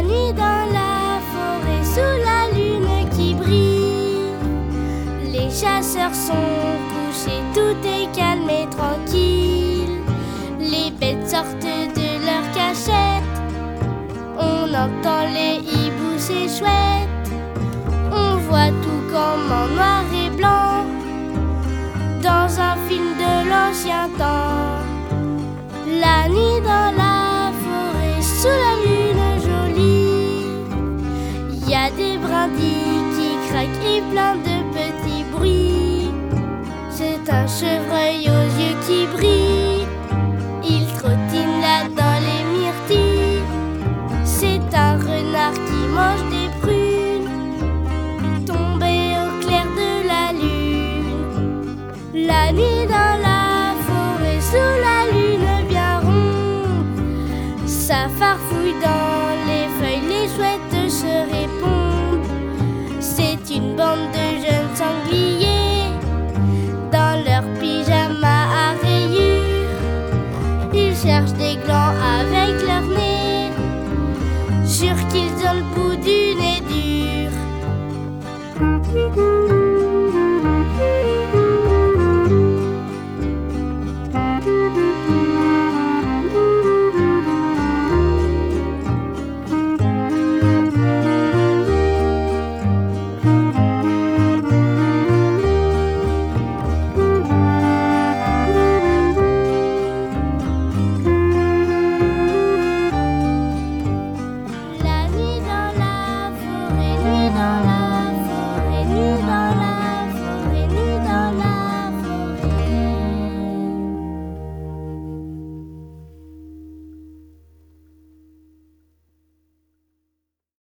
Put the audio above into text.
nuit dans la forêt sous la lune qui brille, les chasseurs sont couchés, tout est calme et tranquille. Les bêtes sortent de leur cachette, on entend les hiboux, c'est chouette. On voit tout comme en noir et blanc, dans un film de l'ancien temps. La nuit dans la forêt sous la lune jolie, y a des brindilles qui craquent et plein de petits bruits. C'est un chevreuil aux yeux qui brillent, il trottine là dans les myrtilles. C'est un renard qui mange des prunes, tombé au clair de la lune. La nuit dans la forêt sous la lune bien ronde, ça farfouille dans les feuilles, les chouettes se répondent. C'est une bande de jeunes sangliers, dans leur pyjama à rayures, ils cherchent